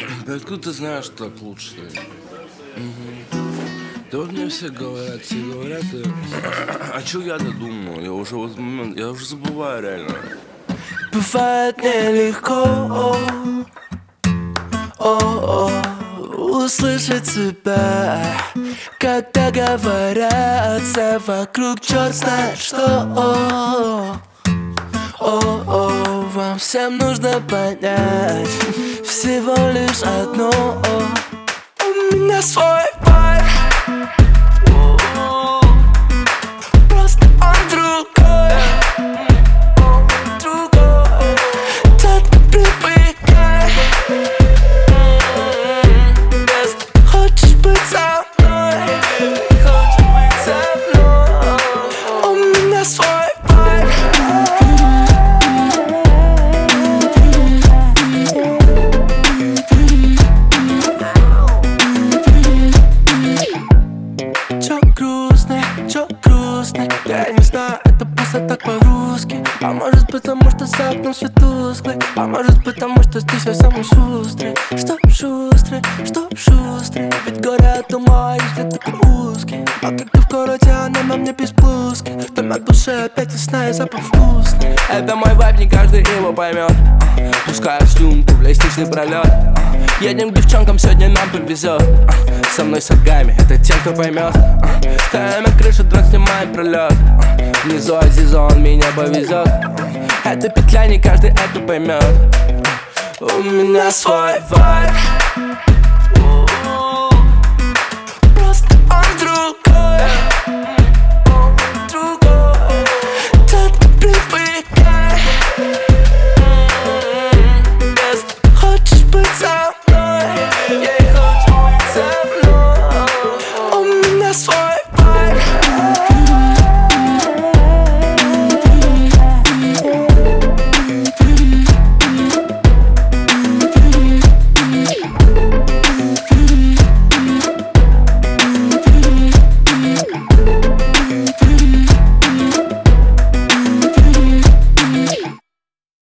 Да откуда ты знаешь, что так лучше? Да вот мне все говорят, а чё я-то думаю? Я уже в этот момент, я уже забываю реально. Бывает нелегко услышать тебя, когда говорят все вокруг черт знает что. Вам всем нужно понять всего лишь одно: у меня свой вайб, просто он другой. Тот не привыкай, если хочешь быть со мной, у меня свой вайб. Чё грустно, я не знаю, это просто так по-русски. А может потому что за окном свет тусклый, а может потому что здесь я самый шустрый. Что шустрый, ведь город ума, если такой узкий. А как ты в городе, а на мне без блузки, то на душе опять весна и запах вкусный. Это мой вайб, не каждый его поймет. Пускаю слюнку в лестничный пролет. Едем к девчонкам, сегодня нам повезет. Со мной сагами, это те, кто поймет. Ставим на крышу, дрон снимает пролет. Внизу Азиза, он меня повезет. Это петля, не каждый это поймет. У меня свой вайб.